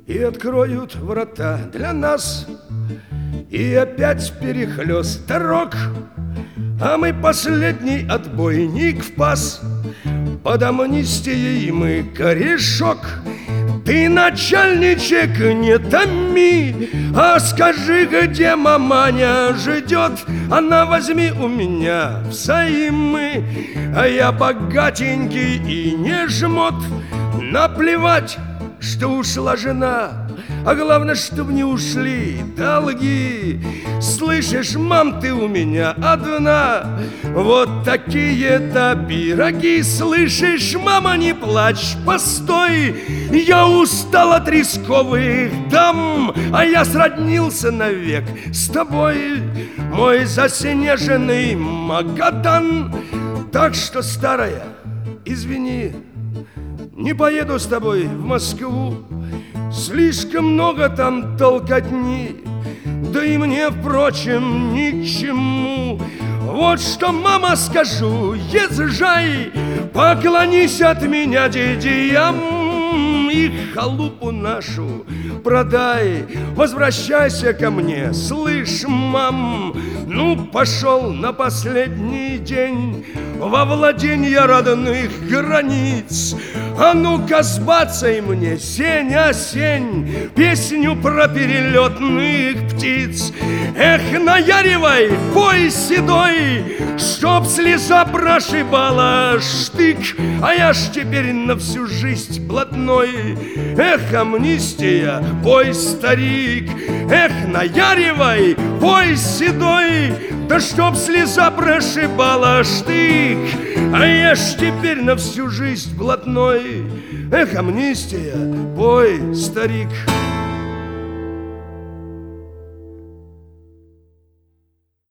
и откроют врата для нас, и опять перехлёст дорог, а мы последний отбойник в пас. Под амнистией мы корешок. Ты, начальничек, не томи, а скажи, где маманя ждет. Она возьми у меня взаймы, а я богатенький и не жмот. Наплевать, что ушла жена, а главное, чтоб не ушли долги. Слышишь, мам, ты у меня одна, вот такие-то пироги. Слышишь, мама, не плачь, постой, я устал от рисковых дам, а я сроднился навек с тобой, мой заснеженный Магадан. Так что, старая, извини, не поеду с тобой в Москву, слишком много там толкотни, да и мне, впрочем, ни к чему. Вот что, мама, скажу, езжай, поклонись от меня дядям и халупу нашу продай. Возвращайся ко мне, слышь, мам, ну, пошел на последний день во владенье родных границ. А ну-ка, сбацай мне, сень, осень, песню про перелетных птиц. Эх, наяривай, пой седой, чтоб слеза прошибала штык, а я ж теперь на всю жизнь блатной. Эх, амнистия, пой, старик, эх, наяривай, пой седой, да чтоб слеза прошибала штык, а я ж теперь на всю жизнь блатной. Эх, амнистия, пой, старик.